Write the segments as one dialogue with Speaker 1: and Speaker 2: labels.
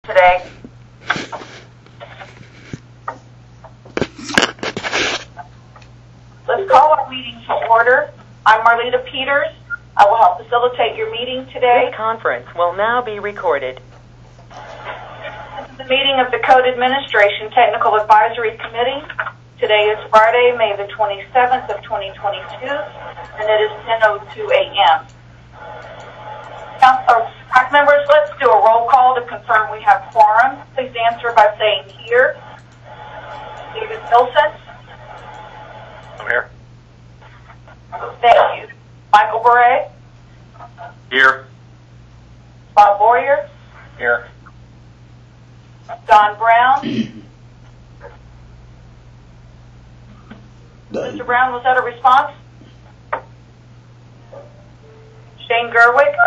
Speaker 1: today. Let's call our meeting to order. I'm Marlita Peters. I will help facilitate your meeting today.
Speaker 2: This conference will now be recorded.
Speaker 1: This is the meeting of the Code Administration Technical Advisory Committee. Today is Friday, May the 27th of 2022, and it is 10:02 a.m. Pack members, let's do a roll call to confirm we have quorum. Please answer by saying here. David Wilson.
Speaker 3: I'm here.
Speaker 1: Thank you. Michael Bure.
Speaker 3: Here.
Speaker 1: Bob Boyer.
Speaker 3: Here.
Speaker 1: Don Brown. Mr. Brown, was that a response? Shane Gerwick.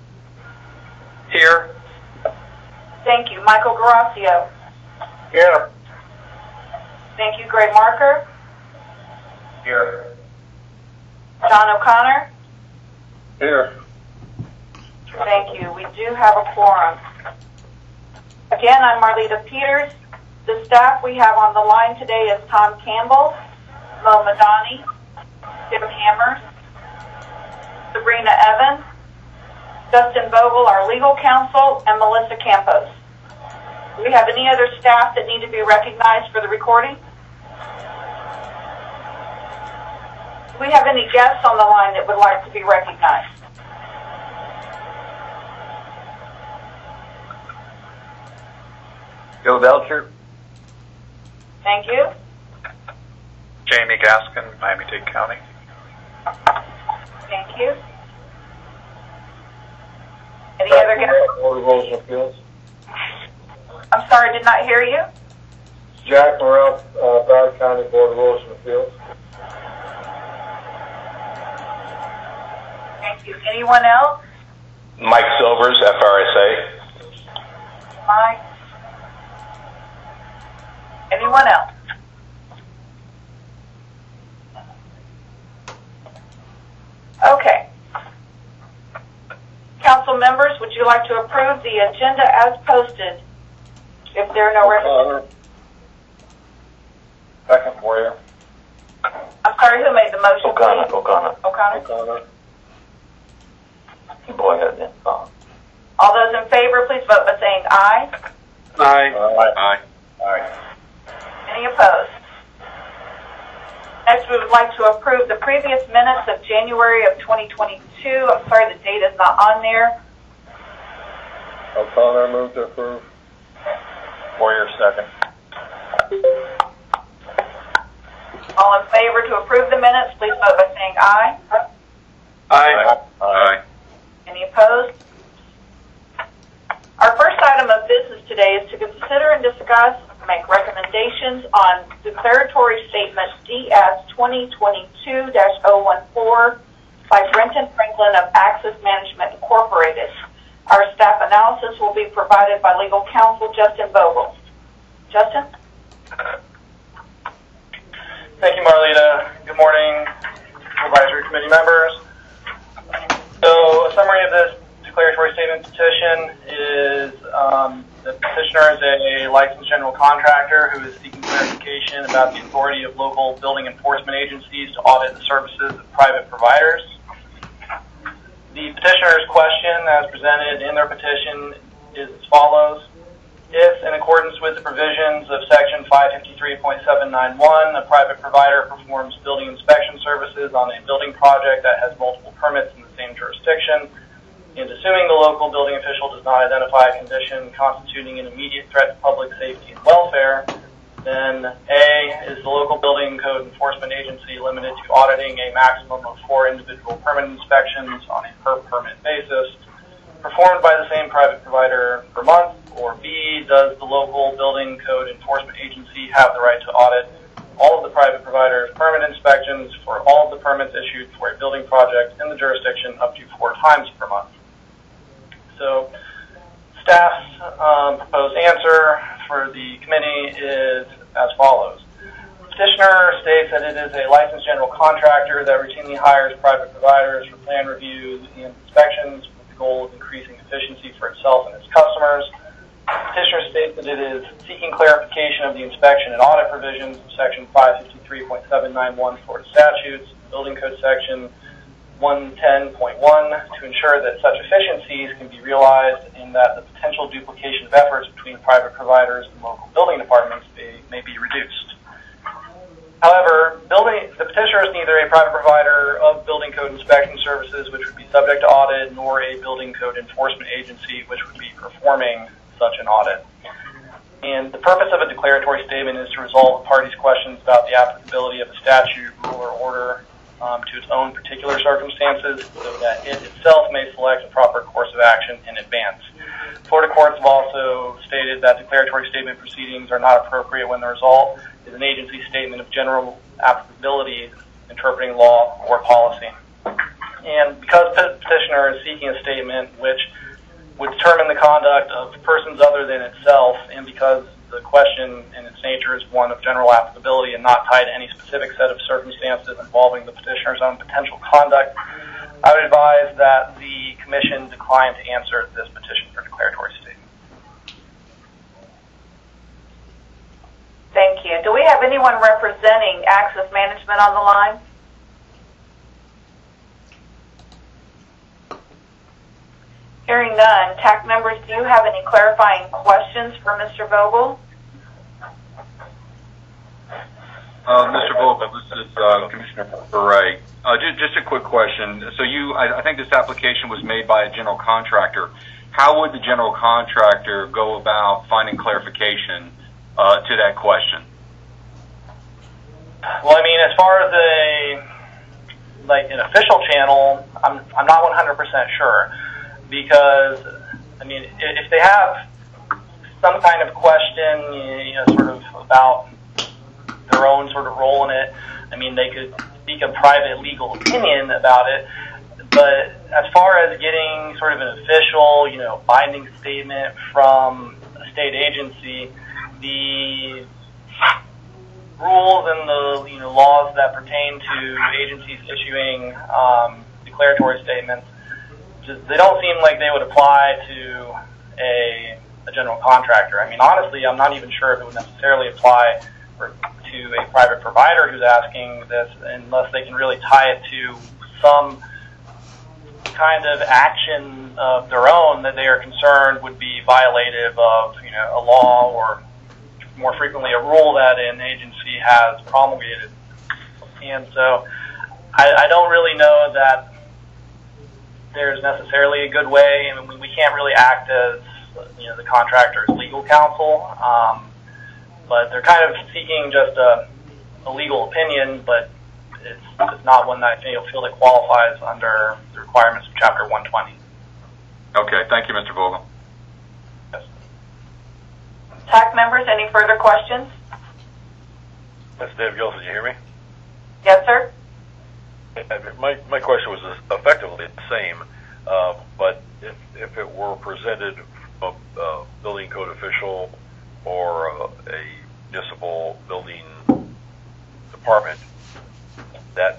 Speaker 3: Here.
Speaker 1: Thank you. Michael Garasio.
Speaker 3: Here.
Speaker 1: Thank you. Greg Marker.
Speaker 3: Here.
Speaker 1: John O'Connor.
Speaker 3: Here.
Speaker 1: Thank you. We do have a quorum. Again, I'm Marlita Peters. The staff we have on the line today is Tom Campbell, Mo Madani, Tim Hammers, Sabrina Evans, Justin Vogel, our legal counsel, and Melissa Campos. Do we have any other staff that need to be recognized for the recording? Do we have any guests on the line that would like to be recognized?
Speaker 3: Joe Belcher.
Speaker 1: Thank you.
Speaker 3: Jamie Gaskin, Miami-Dade County.
Speaker 1: Thank you. Any other guests?
Speaker 4: Board of Rules and Appeals.
Speaker 1: I'm sorry, did not hear you.
Speaker 4: Jack Morrell, Broward County Board of Rules and Appeals.
Speaker 1: Thank you. Anyone else?
Speaker 3: Mike Silvers, FRSA.
Speaker 1: Mike? Anyone else? Okay. Council members, would you like to approve the agenda as posted? If there are no
Speaker 4: O'Connor. Second, Boyer.
Speaker 1: I'm sorry, who made the motion?
Speaker 3: O'Connor.
Speaker 1: please?
Speaker 3: O'Connor.
Speaker 1: O'Connor.
Speaker 4: O'Connor.
Speaker 3: Boyer, then.
Speaker 1: All those in favor, please vote by saying aye.
Speaker 3: Aye. Aye.
Speaker 1: Any opposed? Next, we would like to approve the previous minutes of January of 2022. I'm sorry, the date is not on there.
Speaker 4: O'Connor moved to approve.
Speaker 3: Boyer, second.
Speaker 1: All in favor to approve the minutes, please vote by saying aye.
Speaker 3: Aye. Aye.
Speaker 1: Any opposed? Our first item of business today is to consider and discuss, make recommendations on Declaratory Statement DS 2022-014 by Brenton Franklin of Access Management Incorporated. Our staff analysis will be provided by legal counsel Justin Vogel. Justin?
Speaker 5: Thank you, Marlita. Good morning, advisory committee members. So, a summary of this declaratory statement petition is the petitioner is a licensed general contractor who is seeking clarification about the authority of local building enforcement agencies to audit the services of private providers. The petitioner's question, as presented in their petition, is as follows. If, in accordance with the provisions of Section 553.791, a private provider performs building inspection services on a building project that has multiple permits in the same jurisdiction, and assuming the local building official does not identify a condition constituting an immediate threat to public safety and welfare, then A, is the local building code enforcement agency limited to auditing a maximum of 4 individual permit inspections on a per permit basis, performed by the same private provider per month, or B, does the local building code enforcement agency have the right to audit all of the private provider's permit inspections for all of the permits issued for a building project in the jurisdiction up to 4 times per month? So, staff's proposed answer for the committee is as follows. Petitioner states that it is a licensed general contractor that routinely hires private providers for plan reviews and inspections with the goal of increasing efficiency for itself and its customers. Petitioner states that it is seeking clarification of the inspection and audit provisions of Section 553.791 Florida statutes, Building Code Section 110.1, to ensure that such efficiencies can be realized and that the potential duplication of efforts between private providers and local building departments may be reduced. However, the petitioner is neither a private provider of building code inspection services, which would be subject to audit, nor a building code enforcement agency, which would be performing such an audit. And the purpose of a declaratory statement is to resolve the parties' questions about the applicability of a statute, rule, or order to its own particular circumstances, so that it itself may select a proper course of action in advance. Florida courts have also stated that declaratory statement proceedings are not appropriate when the result is an agency statement of general applicability interpreting law or policy. And because petitioner is seeking a statement which would determine the conduct of persons other than itself, and because the question in its nature is one of general applicability and not tied to any specific set of circumstances involving the petitioner's own potential conduct, I would advise that the Commission decline to answer this petition for declaratory statement.
Speaker 1: Thank you. Do we have anyone representing Access Management on the line? Hearing none. TAC members, do you have any clarifying questions for Mr. Vogel?
Speaker 6: Mr. Vogel, this is Commissioner Beret. Just a quick question. So I think this application was made by a general contractor. How would the general contractor go about finding clarification to that question?
Speaker 5: Well, I mean, as far as an official channel, I'm not 100% sure, because I mean, if they have some kind of question, sort of about their own sort of role in it, I mean, they could speak a private legal opinion about it. But as far as getting sort of an official, binding statement from a state agency, the rules and the laws that pertain to agencies issuing declaratory statements, they don't seem like they would apply to a general contractor. I mean, honestly, I'm not even sure if it would necessarily apply to a private provider who's asking this, unless they can really tie it to some kind of action of their own that they are concerned would be violative of a law, or more frequently a rule that an agency has promulgated. And so I don't really know that there's necessarily a good way. I mean, we can't really act as the contractor's legal counsel, but they're kind of seeking just a legal opinion, but it's not one that I feel that qualifies under the requirements of Chapter 120.
Speaker 6: Okay, thank you, Mr. Vogel.
Speaker 5: Yes.
Speaker 1: TAC members, any further questions?
Speaker 7: That's Dave Gilson. You hear me?
Speaker 1: Yes, sir.
Speaker 7: My question was effectively the same, but if it were presented from a building code official or a municipal building department, that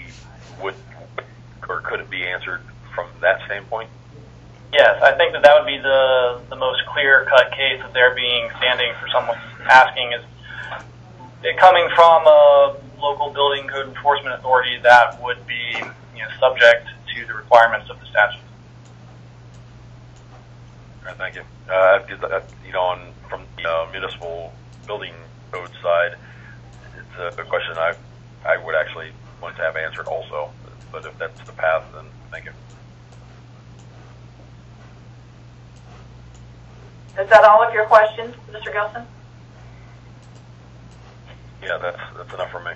Speaker 7: could it be answered from that standpoint?
Speaker 5: Yes, I think that would be the most clear-cut case that they're being standing for someone asking, is it coming from a local building code enforcement authority that would be subject to the requirements of the statute.
Speaker 7: All right, thank you. From the municipal building code side, it's a question I would actually want to have answered also. But if that's the path, then thank you.
Speaker 1: Is that all of your questions, Mr. Gilson?
Speaker 7: Yeah, that's enough for me.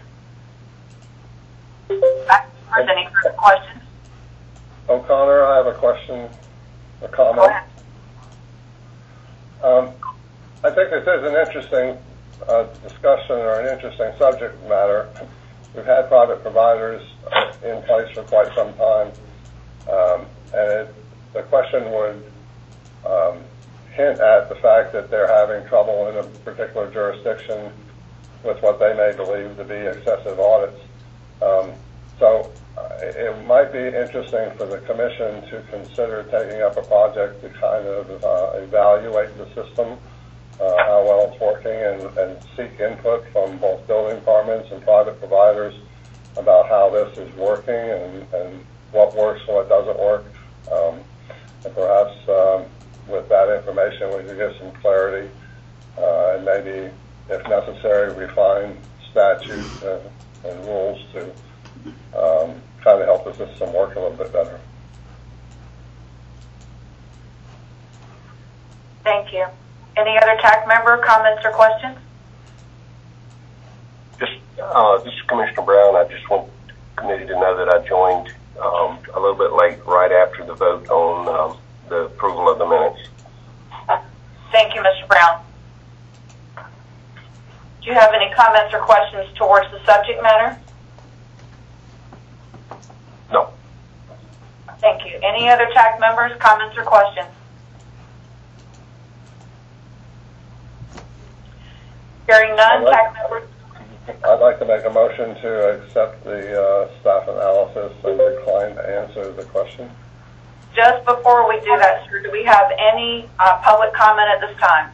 Speaker 1: Any further questions?
Speaker 4: O'Connor, I have a question, a comment.
Speaker 1: Go ahead.
Speaker 4: I think this is an interesting discussion, or an interesting subject matter. We've had private providers in place for quite some time, and the question would hint at the fact that they're having trouble in a particular jurisdiction with what they may believe to be excessive audits. So it might be interesting for the commission to consider taking up a project to kind of evaluate the system, how well it's working, and seek input from both building departments and private providers about how this is working and what works and what doesn't work. And perhaps with that information we can get some clarity and maybe, if necessary, refine statutes and rules to kind of help the system work a little bit better.
Speaker 1: Thank you. Any other TAC member comments or questions?
Speaker 8: This is Commissioner Brown. I just want the committee to know that I joined a little bit late, right after the vote on the approval of the minutes.
Speaker 1: Thank you, Mr. Brown. Do you have any comments or questions towards the subject matter?
Speaker 8: No.
Speaker 1: Thank you. Any other TAC members, comments or questions? Hearing none, TAC members.
Speaker 4: I'd like to make a motion to accept the staff analysis and decline to answer the question.
Speaker 1: Just before we do that, sir, do we have any public comment at this time?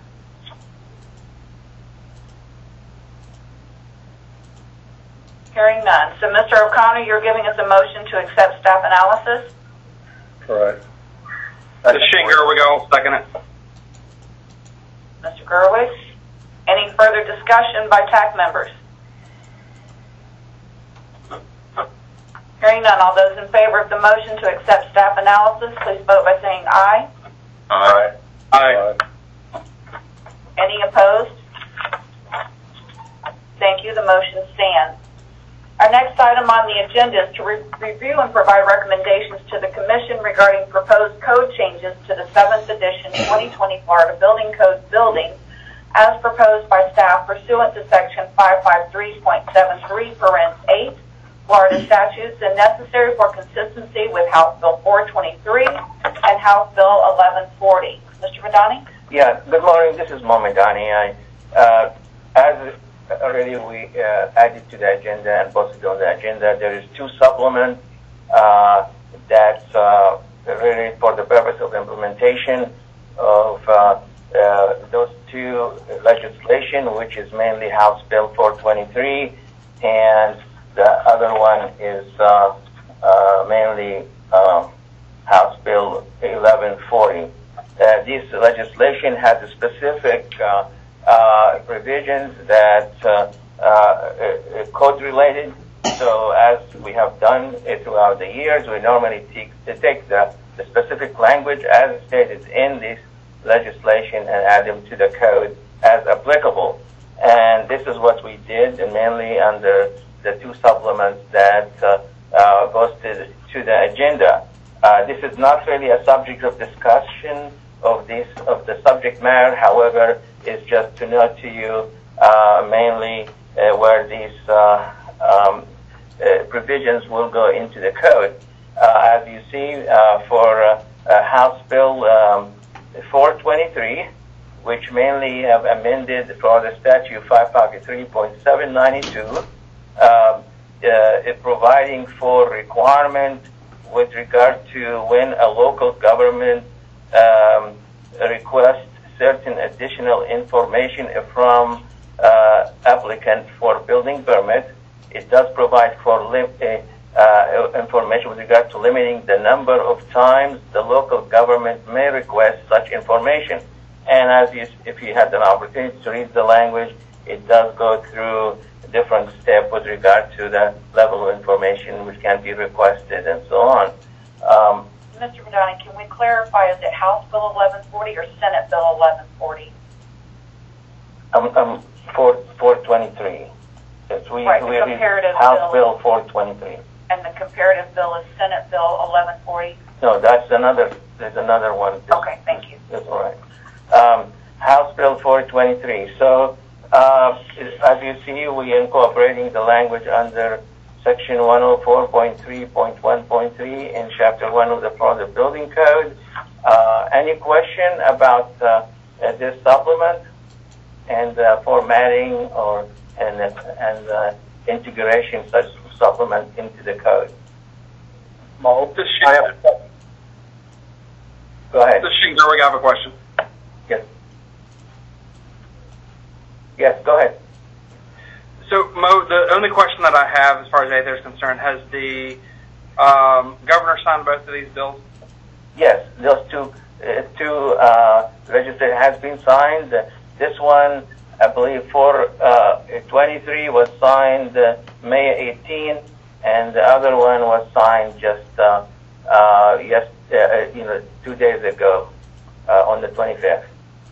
Speaker 1: Hearing none. So, Mr. O'Connor, you're giving us a motion to accept staff analysis?
Speaker 4: Correct.
Speaker 3: This is Shane Gerwig, I'll second it.
Speaker 1: Mr. Gerwig, any further discussion by TAC members? Hearing none, all those in favor of the motion to accept staff analysis, please vote by saying aye.
Speaker 3: Aye. Aye.
Speaker 1: Any opposed? Thank you. The motion stands. Our next item on the agenda is to review and provide recommendations to the Commission regarding proposed code changes to the 7th edition 2020 Florida Building Code buildings as proposed by staff pursuant to Section 553.73, parens 8, Florida statutes, and necessary for consistency with House Bill 423 and House Bill 1140. Mr. Madani?
Speaker 9: Yeah, good morning. This is Mo Madani. As already we added to the agenda and posted on the agenda, there is 2 supplements that's really for the purpose of implementation of those 2 legislation, which is mainly House Bill 423, and the other one is mainly House Bill 1140. This legislation has a specific provisions that code related. So as we have done throughout the years, we normally take the specific language as stated in this legislation and add them to the code as applicable. And this is what we did, and mainly under the 2 supplements that goes to the agenda. This is not really a subject of discussion of the subject matter. However, it's just to note to you mainly where these provisions will go into the code. As you see, for House Bill 423, which mainly have amended Florida Statute 553.792, providing for requirement with regard to when a local government requests certain additional information from applicant for building permit. It does provide for information with regard to limiting the number of times the local government may request such information. And if you had an opportunity to read the language, it does go through different steps with regard to the level of information which can be requested and so on.
Speaker 1: Mr. Madani, can we clarify, is it House Bill 1140 or Senate Bill 1140?
Speaker 9: 423.
Speaker 1: Right, the comparative
Speaker 9: House Bill 423.
Speaker 1: And the comparative bill is Senate Bill 1140?
Speaker 9: No, there's another one.
Speaker 1: Okay, thank you.
Speaker 9: That's all right. House Bill 423. So, as you see, we are incorporating the language under Section 104.3.1.3 in Chapter 1 of the Florida Building Code. Any question about this supplement and formatting and integration such supplement into the code?
Speaker 10: Mo.
Speaker 3: This
Speaker 10: I have a question.
Speaker 9: Go ahead.
Speaker 3: This Shinger, we have a question.
Speaker 9: Yes. Yes, go ahead.
Speaker 3: So, Mo, the only question that I have as far as Aether is concerned, has the governor signed both of these bills?
Speaker 9: Yes, those two legislation has been signed. This one, I believe, 423 was signed May 18, and the other one was signed just 2 days ago on the 25th.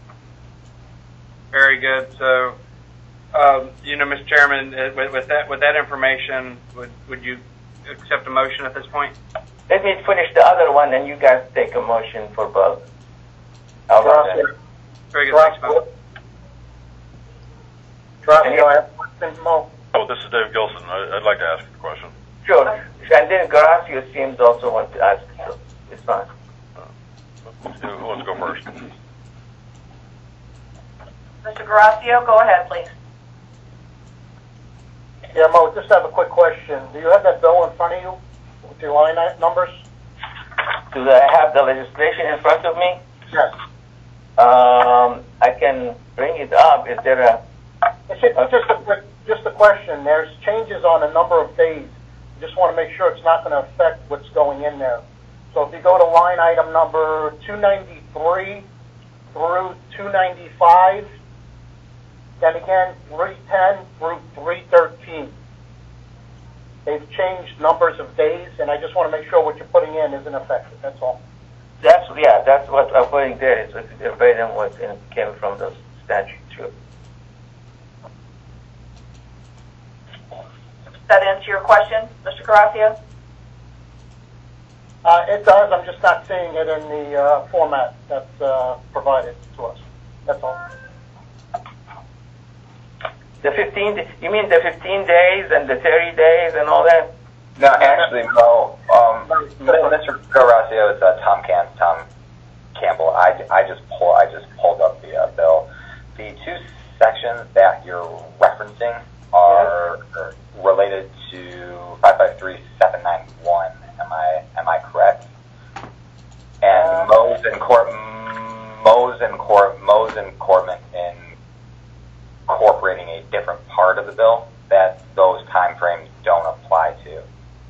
Speaker 3: Very good. So, Mr. Chairman, with that information, would you accept a motion at this point?
Speaker 9: Let me finish the other one, and you guys take a motion for both. How about that?
Speaker 3: Very good. Thanks, Mo.
Speaker 10: Gracio, I have a question, Mo.
Speaker 7: Oh, this is Dave Gilson. I'd like to ask a question.
Speaker 9: Sure. And then Gracio seems to also want to ask, so it's fine.
Speaker 7: Who wants to go first?
Speaker 1: Mr. Gracio, go ahead, please.
Speaker 10: Yeah, Mo, just have a quick question. Do you have that bill in front of you with your line numbers?
Speaker 9: Do I have the legislation in front of me?
Speaker 10: Yes.
Speaker 9: I can bring it up. Is there a...
Speaker 10: It's just a question. There's changes on a number of days. Just want to make sure it's not going to affect what's going in there. So if you go to line item number 293 through 295, then again 310 through 313. They've changed numbers of days, and I just want to make sure what you're putting in isn't affected. That's all.
Speaker 9: That's what I'm putting there. It's verbatim what came from the statute too.
Speaker 1: Does that answer your question, Mr. Gracio?
Speaker 10: It does. I'm just not seeing it in the format that's provided to us. That's all.
Speaker 9: The 15, you mean the 15 days and the 30 days and all that?
Speaker 11: No, actually, Mo, Mr. Gracio, it's Tom Campbell. I just pulled up the bill. The two sections that you're referencing are related to 553-791. Am I correct? And Mo's and Cortman incorporating a different part of the bill that those time frames don't apply to.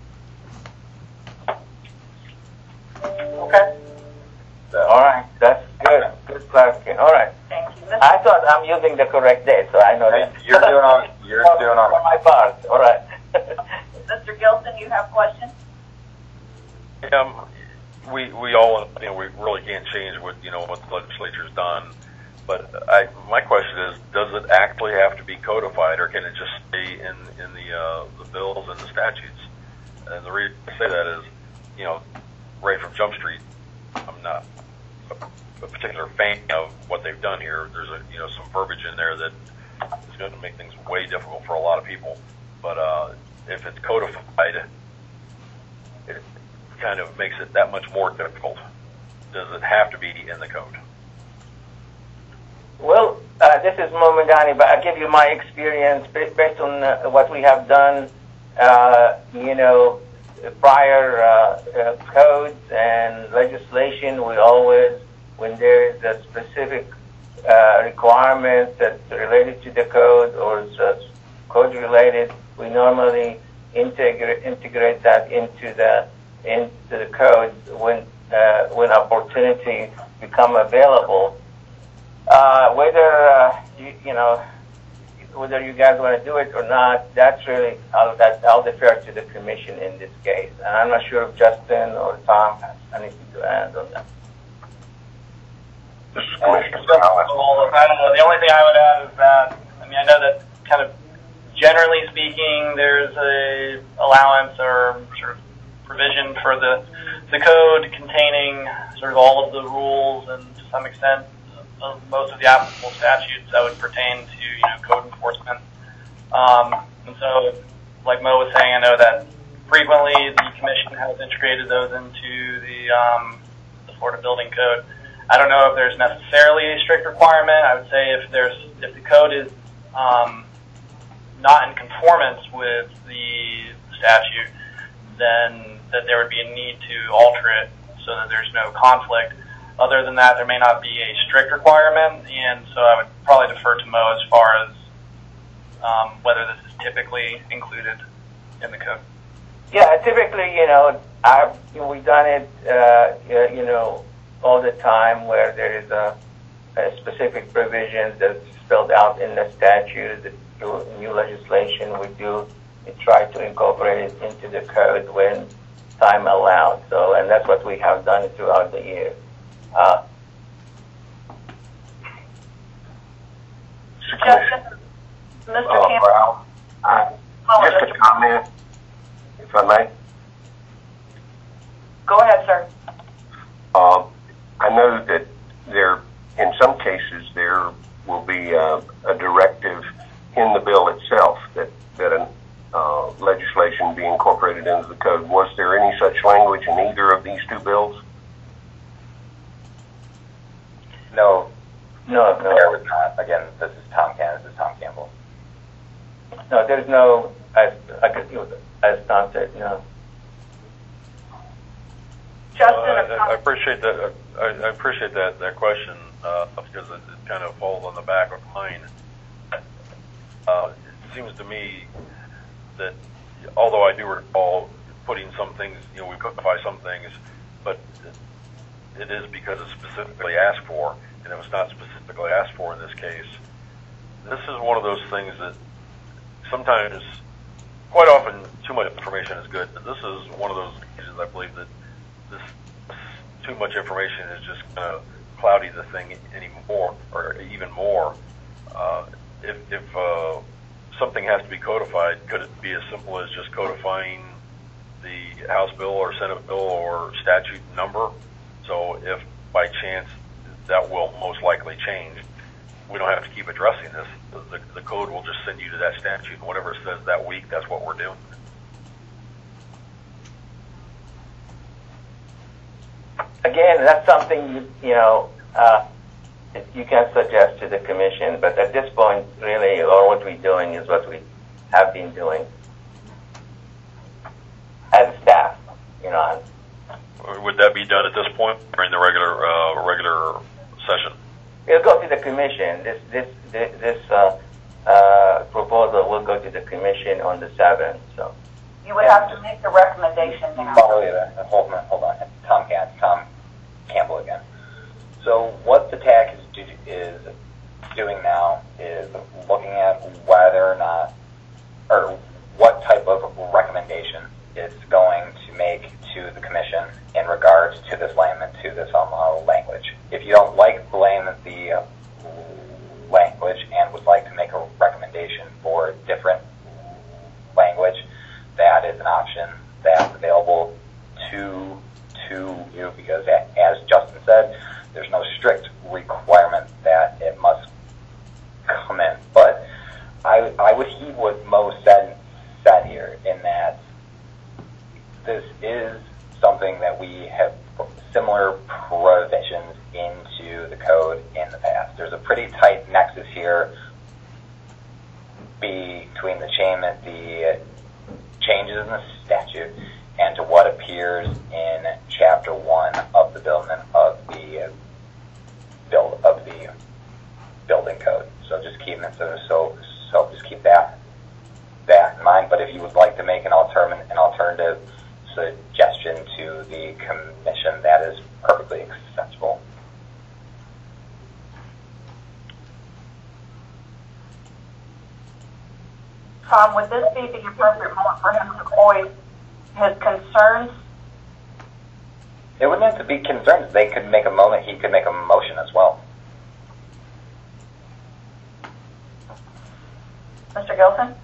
Speaker 10: Okay.
Speaker 11: So,
Speaker 9: all right, that's good. Good clarification. All right.
Speaker 1: Thank you.
Speaker 9: I thought I'm using the correct date, so I know that.
Speaker 11: You're doing on
Speaker 9: my part. All right.
Speaker 1: Mr. Gilson, you have questions?
Speaker 7: We all, we really can't change what the legislature's done. But my question is, does it actually have to be codified, or can it just stay in the bills and the statutes? And the reason I say that is, right from Jump Street, I'm not a particular fan of what they've done here. There's some verbiage in there that is going to make things way difficult for a lot of people. But if it's codified, it kind of makes it that much more difficult. Does it have to be in the code?
Speaker 9: Well, this is Mo Madani, but I'll give you my experience based on what we have done, prior codes and legislation. We always, when there is a specific requirement that's related to the code or is code related, we normally integrate that into the code when opportunity become available. Whether you guys want to do it or not, that's really I'll defer to the commission in this case. And I'm not sure if Justin or Tom has anything to add on that.
Speaker 5: This is Commissioner Brown. I don't know. The only thing I would add is that I know that kind of generally speaking, there's a allowance or sort of provision for the code containing sort of all of the rules and to some extent most of the applicable statutes that would pertain to code enforcement. And so, like Mo was saying, I know that frequently the commission has integrated those into the Florida Building Code. I don't know if there's necessarily a strict requirement. I would say if the code is not in conformance with the statute, then that there would be a need to alter it so that there's no conflict. Other than that, there may not be a strict requirement, and so I would probably defer to Mo as far as whether this is typically included in the code.
Speaker 9: Yeah, typically, we've done it, all the time where there is a specific provision that's spelled out in the statute. The new legislation we try to incorporate it into the code when time allows. So, and that's what we have done throughout the year.
Speaker 1: Mr. Campbell.
Speaker 8: Just a comment, if I may.
Speaker 1: Go ahead, sir.
Speaker 8: I know that in some cases, there will be a directive in the bill itself that legislation be incorporated into the code. Was there any such language in either of these two bills?
Speaker 11: No.
Speaker 9: No.
Speaker 11: There was not. Again, this is Tom Campbell.
Speaker 9: No, there's no, as Tom said, no.
Speaker 1: Justin,
Speaker 7: I appreciate that. I appreciate that question because it kind of falls on the back of mine. It seems to me that although I do recall putting some things, we codify some things, but it is because it's specifically asked for, and it was not specifically asked for in this case. This is one of those things that sometimes, quite often, too much information is good, but this is one of those occasions I believe that this too much information is just going to cloudy the thing anymore, or even more. If something has to be codified, could it be as simple as just codifying the House bill or Senate bill or statute number? So if by chance that will most likely change, we don't have to keep addressing this. The code will just send you to that statute, and whatever it says that week, that's what we're doing.
Speaker 9: Again, that's something you can suggest to the commission, but at this point, really, or what we're doing is what we have been doing as staff.
Speaker 7: Would that be done at this point during the regular session?
Speaker 9: It'll go to the commission. This proposal will go to the commission on the 7th. So
Speaker 1: you would have to make the recommendation now.
Speaker 11: Hold on. Tom Campbell again. So what the TAC is doing now is looking at whether or not, or what type of recommendation it's going to make to the commission in regards to this language. If you don't like the language and would like to make a recommendation for different language, that is an option that's available to you, because as Justin said, there's no strict requirement that it must come in. But I would heed what Mo said here, in that this is something that we have similar provisions into the code in the past. There's a pretty tight nexus here between the changes in the statute and to what appears in Chapter 1 of the building code. So just keep that in mind. But if you would like to make an alternative suggestion to the commission, that is perfectly acceptable.
Speaker 1: Tom, would this be the appropriate moment for him to voice his concerns?
Speaker 11: It wouldn't have to be concerns. He could make a motion as well.
Speaker 1: Mr. Gilson?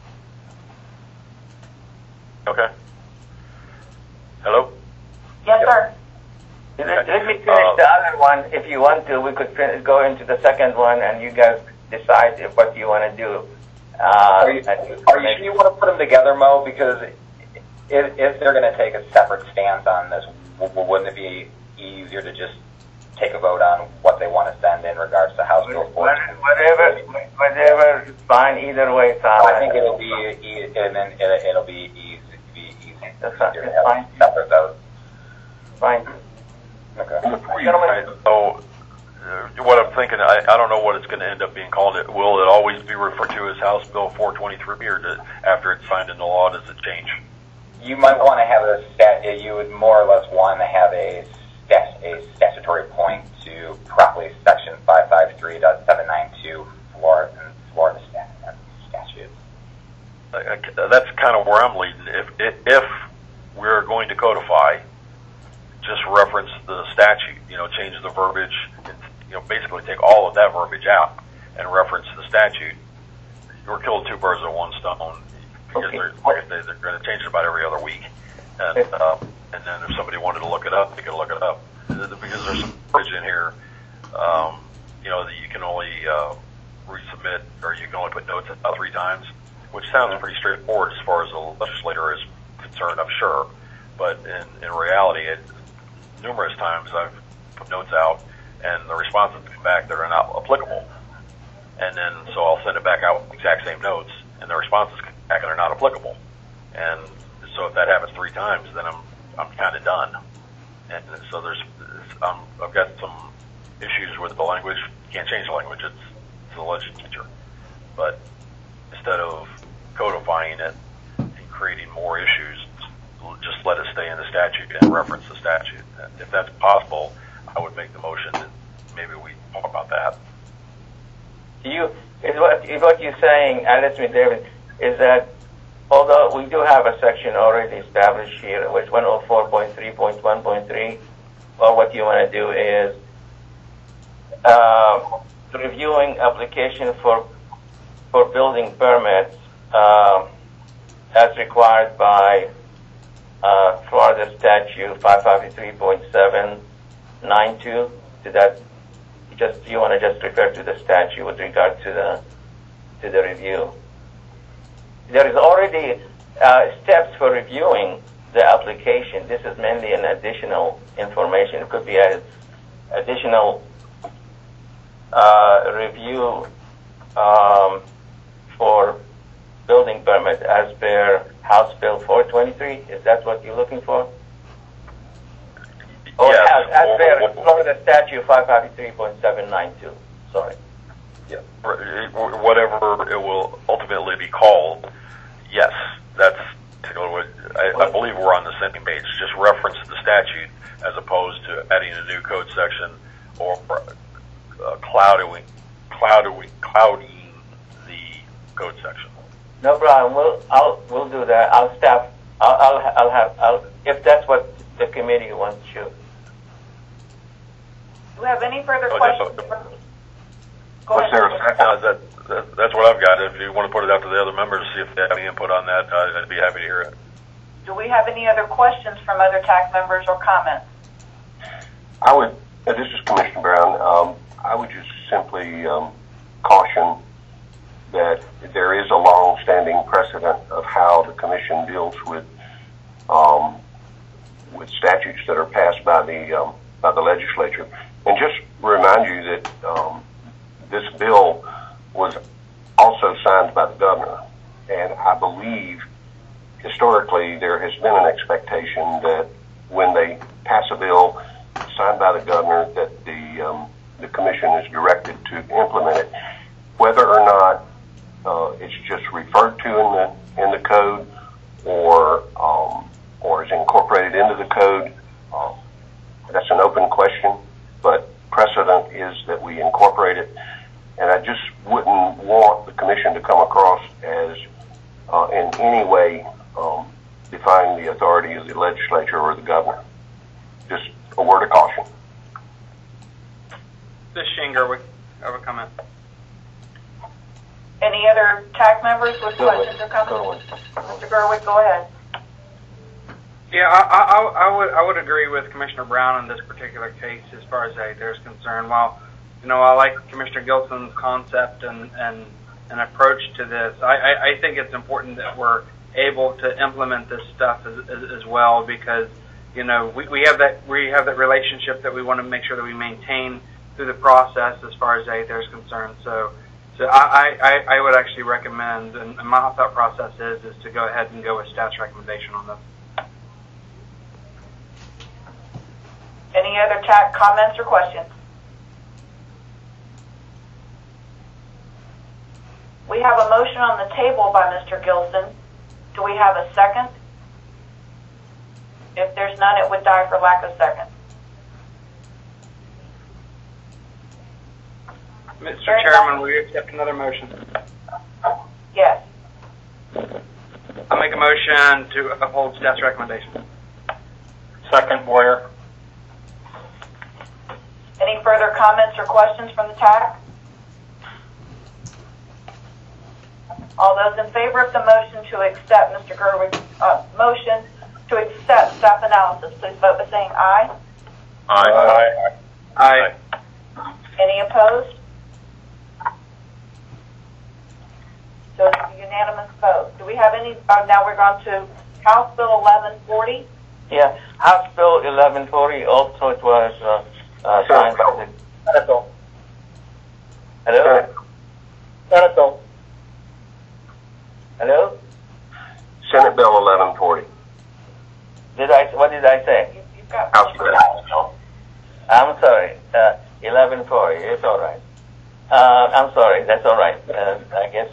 Speaker 7: Okay. Hello?
Speaker 1: Yes, sir.
Speaker 9: Let me finish the other one. If you want to, we could go into the second one, and you guys decide what you want to do.
Speaker 11: Are you sure you want to put them together, Mo? Because if they're going to take a separate stance on this, wouldn't it be easier to just take a vote on what they want to send in regards to House Bill 14?
Speaker 9: Whatever is fine either way, Tom.
Speaker 11: I think it'll be easy
Speaker 9: That's
Speaker 11: You're
Speaker 9: fine.
Speaker 11: going to have separate votes.
Speaker 9: Fine.
Speaker 11: Okay.
Speaker 7: So, what I'm thinking, I don't know what it's going to end up being called. Will it always be referred to as House Bill 423, or after it's signed into law, does it change?
Speaker 11: You might want to have you would more or less want to have a statutory point to properly section 553.792 Florida statute.
Speaker 7: That's kind of where I'm leading. If we're going to codify, just reference the statute, change the verbiage, and, basically take all of that verbiage out and reference the statute. We're killing two birds with one stone, because they're going to change it about every other week. And then if somebody wanted to look it up, they could look it up. Because there's some verbiage in here, that you can only resubmit, or you can only put notes about 3 times, which sounds pretty straightforward as far as the legislator is concerned, I'm sure. But in reality, numerous times I've put notes out, and the responses come back that are not applicable. And then, so I'll send it back out with the exact same notes, and the responses come back and are not applicable. And so if that happens 3 times, then I'm kind of done. And so I've got some issues with the language. You can't change the language. It's the legislature. But instead of codifying it and creating more issues, just let it stay in the statute and reference the statute. If that's possible, I would make the motion that maybe we talk about that.
Speaker 9: What you're saying, listen, David, is that although we do have a section already established here, which 104.3.1.3, or what you want to do is reviewing application for building permits as required by Florida Statute 553.792. To that, you want to just refer to the statute with regard to the review. There is already steps for reviewing the application. This is mainly an additional information. It could be an additional review for building permit as per House Bill 423. Is that what you're looking for? Or
Speaker 7: yes.
Speaker 9: As per Florida Statute 553.792. Sorry.
Speaker 7: Yeah. Whatever it will ultimately be called, yes, that's. I believe we're on the same page. Just reference the statute as opposed to adding a new code section or clouding the code section.
Speaker 9: No problem. We'll do that. I'll if that's what the committee wants to.
Speaker 1: Do we have any further questions? Go ahead.
Speaker 7: That's what I've got. If you want to put it out to the other members to see if they have any input on that, I'd be happy to hear it.
Speaker 1: Do we have any other questions from other TAC members or comments?
Speaker 8: This is Commissioner Brown. I would just simply caution that there is a long-standing precedent of how the Commission deals with statutes that are passed by the legislature, and just remind you that this bill was also signed by the governor, and I believe historically there has been an expectation that when they pass a bill signed by the governor, that the commission is directed to implement it, whether or not it's just referred to in the code or is incorporated into the code. That's an open question, but precedent is that we incorporate it, and I just wouldn't want the commission to come across as in any way defying the authority of the legislature or the governor. Just a word of caution.
Speaker 3: This is Shane Gerwig. I have a comment.
Speaker 1: Any other TAC members with questions or comments? Mr. Gerwig, go ahead.
Speaker 3: Yeah, I would agree with Commissioner Brown in this particular case as far as there's concerned. While I like Commissioner Gilson's concept and approach to this, I think it's important that we're able to implement this stuff as well, because we have that relationship that we want to make sure that we maintain through the process as far as there's concerned. So I would actually recommend, and my thought process is to go ahead and go with staff's recommendation on this.
Speaker 1: Any other comments or questions? We have a motion on the table by Mr. Gilson. Do we have a second? If there's none, it would die for lack of second.
Speaker 3: Mr. Chairman, will you accept another motion?
Speaker 1: Yes.
Speaker 3: I make a motion to uphold staff's recommendation.
Speaker 5: Second, Boyer.
Speaker 1: Any further comments or questions from the TAC? All those in favor of the motion to accept Mr. Gerwig's motion to accept staff analysis, please vote by saying aye.
Speaker 5: Aye.
Speaker 3: Aye.
Speaker 1: Any opposed? So it's a unanimous vote. Do we have any? Now we're going to House Bill 1140.
Speaker 9: Yeah, House Bill 1140 also it was signed by the
Speaker 10: Senate bill.
Speaker 9: Hello?
Speaker 10: Senate bill.
Speaker 9: Hello?
Speaker 8: Senate Bill 1140.
Speaker 9: What did I say?
Speaker 1: You've got
Speaker 8: House Bill.
Speaker 9: I'm sorry. 1140. It's all right. I'm sorry. That's all right. I guess.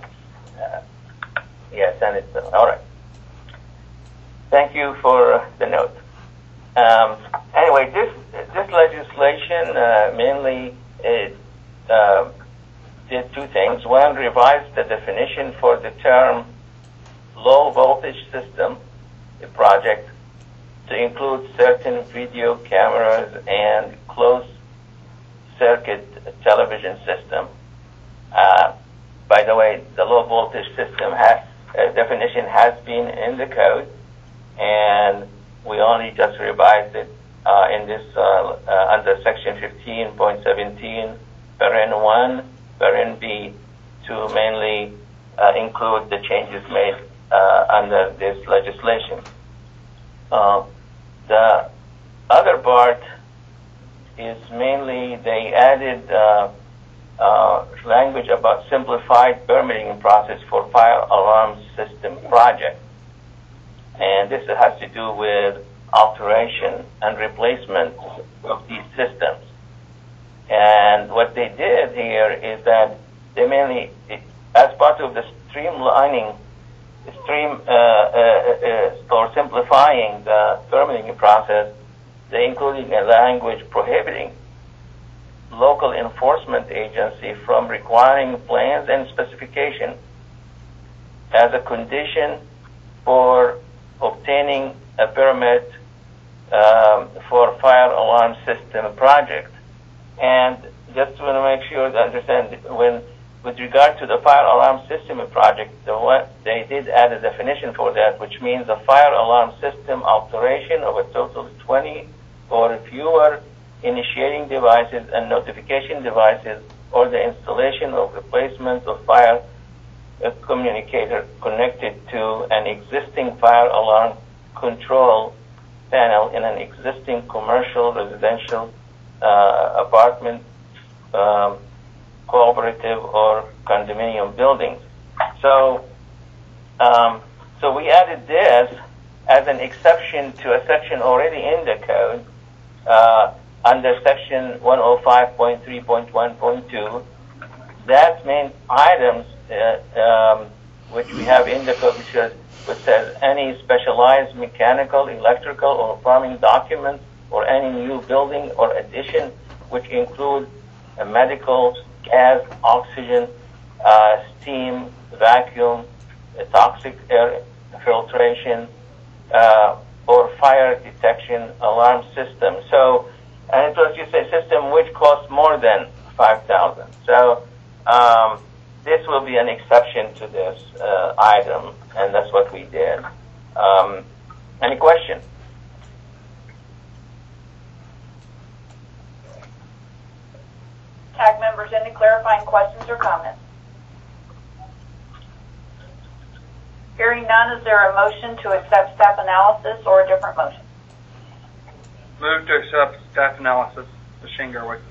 Speaker 9: Yeah, Senate bill. All right. Thank you for the note. Anyway, this legislation mainly did two things. One, revised the definition for the term low voltage system, a project, to include certain video cameras and closed circuit television system. By the way, the low voltage system definition has been in the code, and we only just revised it in this under section 15.17 paren 1 paren B to mainly include the changes made under this legislation. The other part is mainly they added language about simplified permitting process for fire alarm system project. And this has to do with alteration and replacement of these systems. And what they did here is that they mainly, as part of the streamlining, or simplifying the permitting process, they included a language prohibiting local enforcement agency from requiring plans and specification as a condition for obtaining a permit for fire alarm system project. And just want to make sure to understand, with regard to the fire alarm system project, they did add a definition for that, which means a fire alarm system alteration of a total of 20 or fewer initiating devices and notification devices, or the installation of replacement of fire communicator connected to an existing fire alarm control panel in an existing commercial, residential, apartment, cooperative, or condominium buildings. So we added this as an exception to a section already in the code under section 105.3.1.2. That means items which we have in the code, which says any specialized mechanical, electrical, or plumbing documents, or any new building or addition, which include a medical, gas, oxygen, steam, vacuum, toxic air filtration, or fire detection alarm system. So, and it was just a system which costs more than $5,000. So, this will be an exception to this item, and that's what we did. Any question?
Speaker 1: TAG members, any clarifying questions or comments? Hearing none, is there a motion to accept staff analysis or a different motion?
Speaker 3: Move to accept staff analysis. Mr. Gerwig.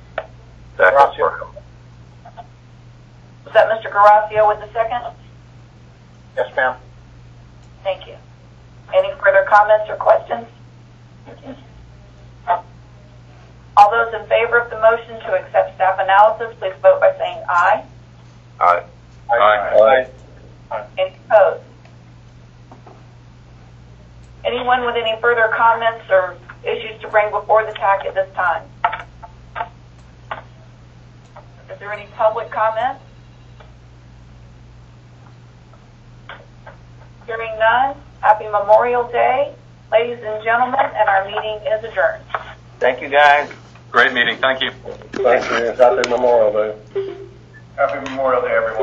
Speaker 1: Was that Mr. Garasio with the second?
Speaker 10: Yes, ma'am.
Speaker 1: Thank you. Any further comments or questions? those in favor of the motion to accept staff analysis, please vote by saying aye.
Speaker 8: Aye.
Speaker 6: Aye.
Speaker 1: Any opposed? Anyone with any further comments or issues to bring before the TAC at this time? Is there any public comment? Hearing none, happy Memorial Day, ladies and gentlemen, and our meeting is adjourned.
Speaker 9: Thank you, guys.
Speaker 6: Great meeting. Thank you.
Speaker 4: Thank you. Happy Memorial Day.
Speaker 5: Happy Memorial Day, everyone.